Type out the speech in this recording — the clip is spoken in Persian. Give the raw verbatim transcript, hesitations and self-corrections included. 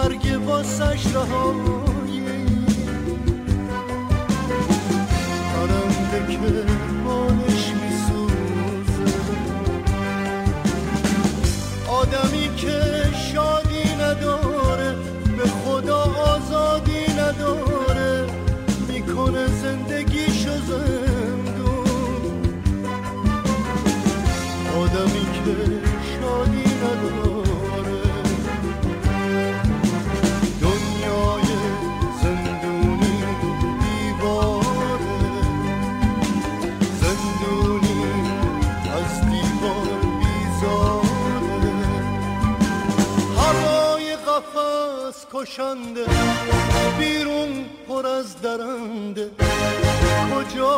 مرگ واسش رهایی، پرنده که بالش میسوزه، آدمی که شادی نداره، به خدا آزادی نداره، میکنه زندگیشو زندون. آدمی که شادی نداره، دنیای زندونی دیواره، زندونی از دیوار بیزاره، هوای قفس کشنده، بیرون پر از درنده، کجا